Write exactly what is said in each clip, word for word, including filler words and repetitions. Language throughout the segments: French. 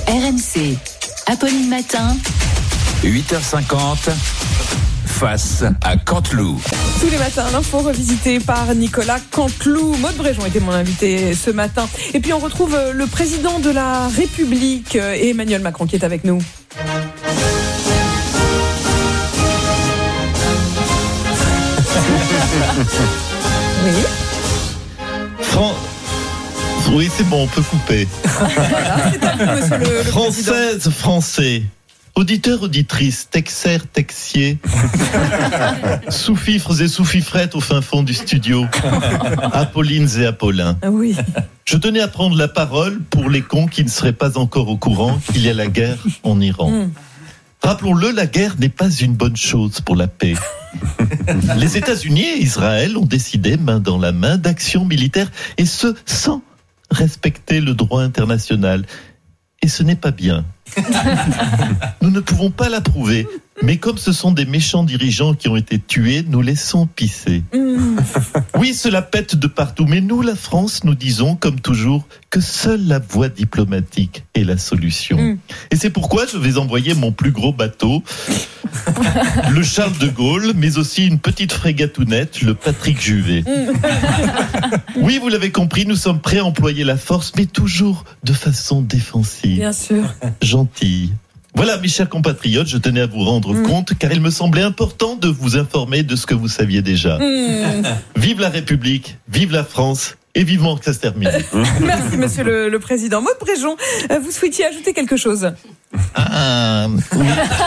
R M C, Apolline Matin, huit heures cinquante, face à Canteloup. Tous les matins, l'info revisitée par Nicolas Canteloup. Maud Bréjon était mon invité ce matin. Et puis on retrouve le président de la République, Emmanuel Macron, qui est avec nous. Oui. Fran... Oui, c'est bon, on peut couper. Voilà, c'est à vous, monsieur le, le Française, président. Français, auditeurs, auditrices, texaires, texiers, sous-fifres et sous-fifrettes au fin fond du studio, Apollines et Apollins. Ah oui. Je tenais à prendre la parole pour les cons qui ne seraient pas encore au courant qu'il y a la guerre en Iran. Mm. Rappelons-le, la guerre n'est pas une bonne chose pour la paix. Les États-Unis et Israël ont décidé, main dans la main, d'actions militaires, et ce, sans respecter le droit international. Et ce n'est pas bien. Nous ne pouvons pas l'approuver, mais comme ce sont des méchants dirigeants qui ont été tués, nous laissons pisser. Mmh. Oui, cela pète de partout, mais nous, la France, nous disons, comme toujours, que seule la voie diplomatique est la solution. Mmh. Et c'est pourquoi je vais envoyer mon plus gros bateau, le Charles de Gaulle, mais aussi une petite frégatounette, le Patrick Juvet. Mmh. Oui, vous l'avez compris, nous sommes prêts à employer la force, mais toujours de façon défensive. Bien sûr. Gentille. Voilà, mes chers compatriotes, je tenais à vous rendre mmh. compte, car il me semblait important de vous informer de ce que vous saviez déjà. Mmh. Vive la République, vive la France, et vivement que ça se termine. Merci, monsieur le, le président. Maud Bréjon, vous souhaitiez ajouter quelque chose ? Ah, oui.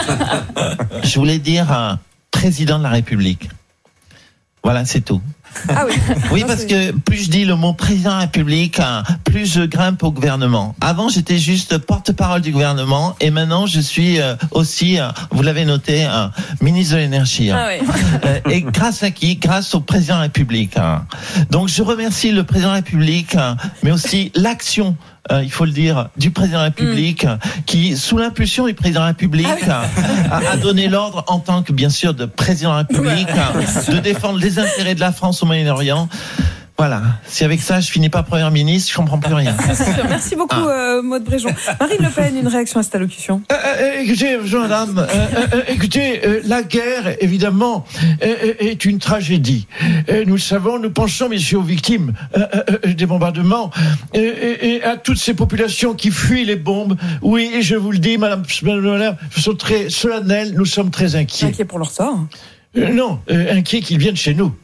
Je voulais dire euh, président de la République. Voilà, c'est tout. Ah oui. Oui, parce que plus je dis le mot président de la République, plus je grimpe au gouvernement. Avant, j'étais juste porte-parole du gouvernement, et maintenant, je suis aussi, vous l'avez noté, ministre de l'énergie. Ah oui. Et grâce à qui ? Grâce au président de la République. Donc, je remercie le président de la République, mais aussi l'action, Euh, il faut le dire, du président de la République, mmh. qui, sous l'impulsion du président de la République, ah oui. a, a donné l'ordre, en tant que, bien sûr, de président de la République, ouais. de défendre les intérêts de la France au Moyen-Orient. Voilà. Si avec ça, je finis pas première ministre, je comprends plus rien. Merci beaucoup, ah. euh, Maud Bréjon. Marine Le Pen, une réaction à cette allocution. Euh, euh, écoutez, madame, euh, euh, écoutez, euh, la guerre, évidemment, euh, est une tragédie. Euh, nous le savons, nous pensons, messieurs, aux victimes euh, euh, des bombardements euh, et, et à toutes ces populations qui fuient les bombes. Oui, et je vous le dis, madame, madame, je suis très solennel, nous sommes très inquiets. Inquiets pour leur sort. Euh, non, euh, inquiet qu'ils viennent chez nous.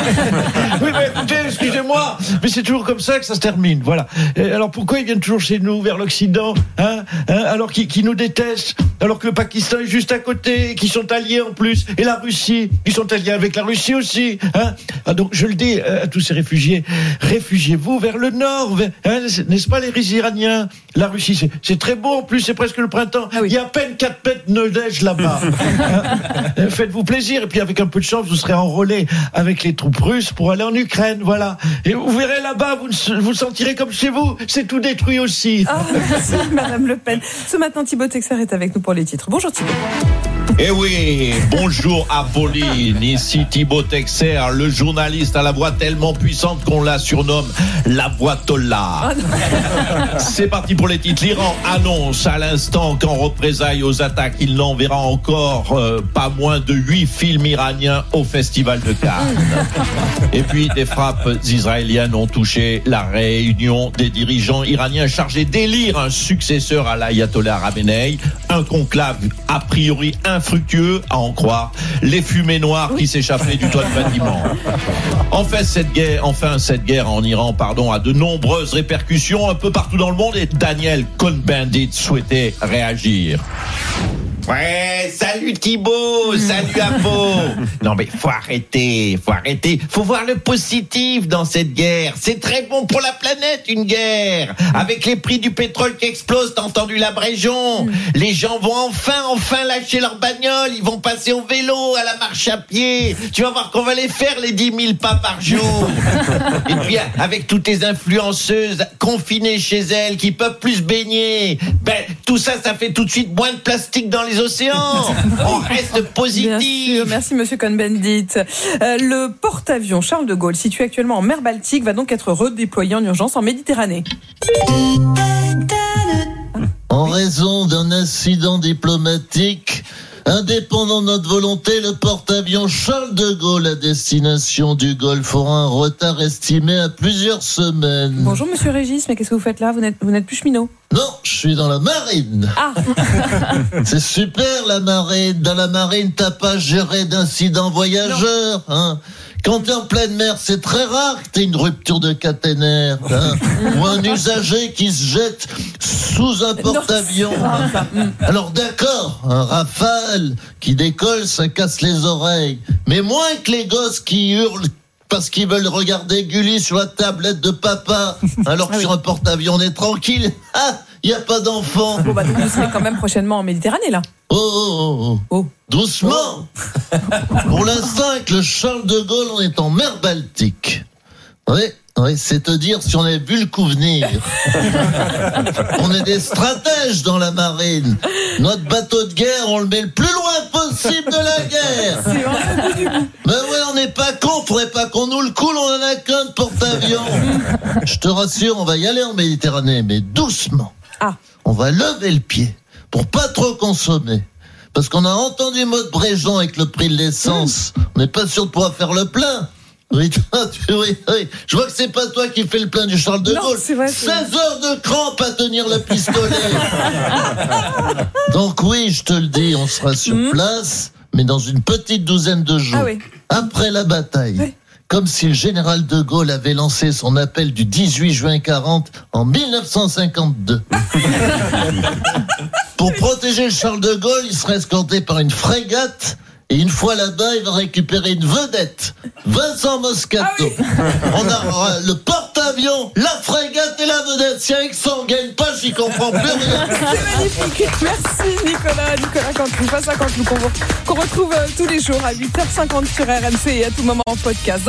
Oui, mais écoutez, excusez-moi, mais c'est toujours comme ça que ça se termine, voilà. Euh, alors pourquoi ils viennent toujours chez nous, vers l'Occident, hein, hein, alors qu'ils, qu'ils nous détestent, alors que le Pakistan est juste à côté, qu'ils sont alliés en plus, et la Russie, ils sont alliés avec la Russie aussi, hein. Ah, donc je le dis euh, à tous ces réfugiés, réfugiez-vous vers le nord, vers, hein, n'est-ce pas les Iraniens ? La Russie, c'est, c'est très beau en plus, c'est presque le printemps. Ah oui. Il y a à peine quatre mètres de neige là-bas. Hein. Faites-vous plaisir, et puis avec un peu de chance, vous serez enrôlé avec les troupes russes pour aller en Ukraine, voilà. Et vous verrez là-bas, vous vous sentirez comme chez vous, c'est tout détruit aussi. Oh, merci, Madame Le Pen. Ce matin, Thibaut Texer est avec nous pour les titres. Bonjour Thibaut. Eh oui, bonjour Apolline, ici Thibaut Texer, le journaliste à la voix tellement puissante qu'on la surnomme la voix Tolla. Oh C'est parti pour les titres. L'Iran annonce à l'instant qu'en représailles aux attaques, il n'enverra encore euh, pas moins de huit films iraniens au Festival de Cannes. Et puis des frappes israéliennes ont touché la réunion des dirigeants iraniens chargés d'élire un successeur à l'ayatollah Khamenei, un conclave a priori infructueux à en croire les fumées noires qui s'échappaient du toit de bâtiment. Enfin cette guerre, enfin cette guerre en Iran, pardon, a de nombreuses répercussions un peu partout dans le monde, et Daniel Cohn-Bendit souhaitait réagir. Ouais, salut Thibaut, salut Apo. Non mais faut arrêter, faut arrêter. Faut voir le positif dans cette guerre. C'est très bon pour la planète, une guerre. Avec les prix du pétrole qui explosent, t'as entendu la Bréjon. Les gens vont enfin, enfin lâcher leur bagnole. Ils vont passer au vélo, à la marche à pied. Tu vas voir qu'on va les faire, les dix mille pas par jour. Et puis avec toutes les influenceuses confinées chez elles qui peuvent plus se baigner, ben tout ça, ça fait tout de suite moins de plastique dans les océans. On reste positif. Bien sûr, merci Monsieur Cohn-Bendit. Euh, le porte-avions Charles de Gaulle, situé actuellement en mer Baltique, va donc être redéployé en urgence en Méditerranée. On raison d'un incident diplomatique, indépendant de notre volonté, le porte-avions Charles de Gaulle à destination du Golfe aura un retard estimé à plusieurs semaines. Bonjour Monsieur Régis, mais qu'est-ce que vous faites là? Vous n'êtes, vous n'êtes plus cheminot? Non, je suis dans la marine. Ah. C'est super la marine. Dans la marine, t'as pas géré d'incidents voyageurs. Hein. Quand t'es en pleine mer, c'est très rare que t'aies une rupture de caténaire. Hein. Ou un usager qui se jette sous un porte-avions. Alors d'accord, un Rafale qui décolle, ça casse les oreilles. Mais moins que les gosses qui hurlent parce qu'ils veulent regarder Gulli sur la tablette de papa, alors que ah oui. sur un porte-avions on est tranquille. Ah, il n'y a pas d'enfant. Bon bah donc vous serez quand même prochainement en Méditerranée là. Oh, oh, oh. oh. Doucement. Oh. Pour l'instant, avec le Charles de Gaulle, on est en mer Baltique. Oui, oui, c'est te dire si on avait vu le coup venir. On est des stratèges dans la marine. Notre bateau de guerre, on le met le plus loin possible de la guerre. C'est vraiment bout du bout. Ben ouais, on n'est pas con, faudrait pas qu'on nous le coule, on en a qu'un de porte-avions. Je te rassure, on va y aller en Méditerranée, mais doucement. Ah. On va lever le pied pour pas trop consommer. Parce qu'on a entendu Maud Bréjon avec le prix de l'essence. Mmh. On n'est pas sûr de pouvoir faire le plein. Oui, oui, oui. Je vois que c'est pas toi qui fais le plein du Charles de Gaulle. C'est vrai, c'est seize heures de crampe à tenir le pistolet. Donc oui, je te le dis, on sera sur mmh. place, mais dans une petite douzaine de jours. Ah oui. Après la bataille. Oui. Comme si le général de Gaulle avait lancé son appel du dix-huit juin quarante en dix-neuf cent cinquante-deux. Pour protéger le Charles de Gaulle, il serait escorté par une frégate. Et une fois là-bas, il va récupérer une vedette, Vincent Moscato. Ah oui. On aura le porte-avions, la frégate et la vedette. Si avec ça on gagne pas, j'y comprends plus rien. C'est magnifique. Merci Nicolas. Nicolas Canteloup, face à Canteloup, qu'on, qu'on retrouve tous les jours à huit heures cinquante sur R M C et à tout moment en podcast.